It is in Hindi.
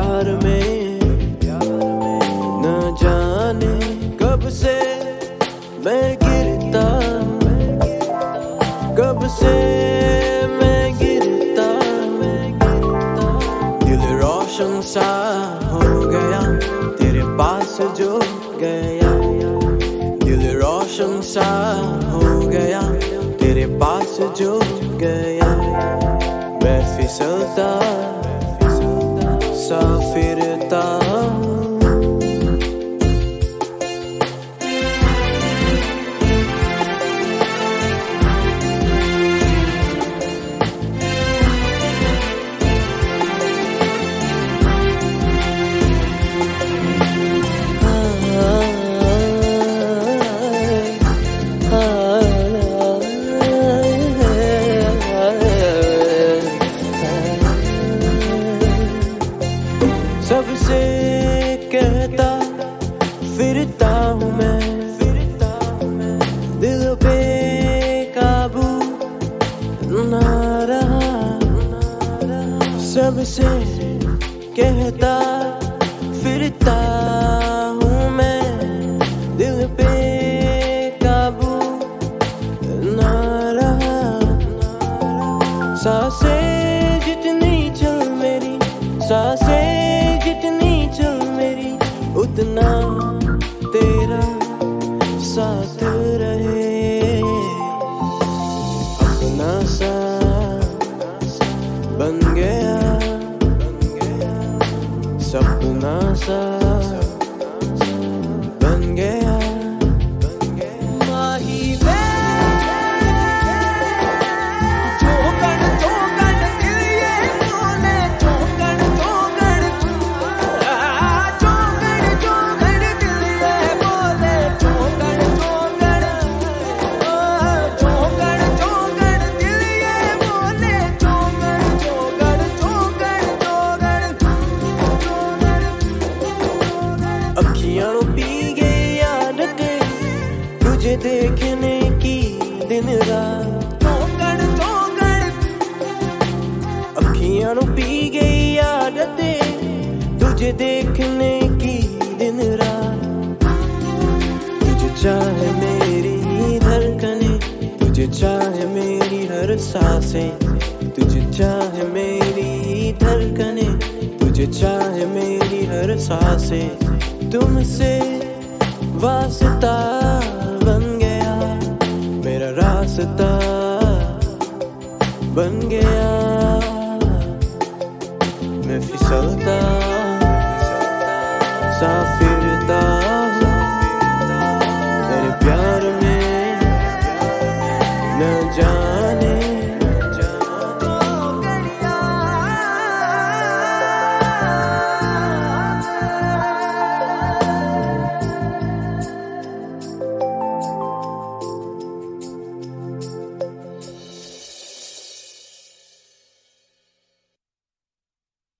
प्यार में न जाने कब से मैं गिरता, कब से मैं गिरता। दिल रोशन सा हो गया तेरे पास जो गया, दिल रोशन सा हो गया तेरे पास जो गया। मैं फिसलता सा फिरता सबसे कहता फिरता हूँ मैं, दिल पे काबू ना रहा। सबसे कहता फिरता हूँ मैं, दिल पे काबू ना रहा। सांसें जितनी चल मेरी, सांसें जितनी चल मेरी, उतना तेरा साथ रहे। अपना सा बन गया, सपना सा बन गया। अखियाँ पी गई आदतें तुझे देखने की दिन रात। अखियाँ पी गई आदतें तुझे देखने की दिन रात। तुझे चाहे मेरी धड़कनें, तुझे चाहे मेरी हर सांसें, तुझे चाहे मेरी धड़कनें, तुझे चाहे मेरी हर सांसें। तुमसे वास्ता बन गया, मेरा रास्ता बन गया। मैं फिसलता सा